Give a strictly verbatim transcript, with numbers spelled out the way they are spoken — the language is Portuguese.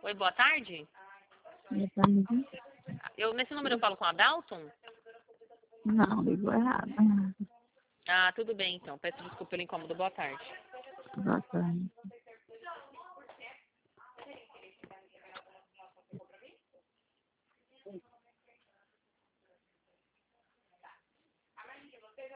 Oi, boa tarde. Boa tarde. Eu, nesse número eu falo com a Dalton? Não, ligou errado. Ah, tudo bem então. Peço desculpa pelo incômodo. Boa tarde. Boa tarde.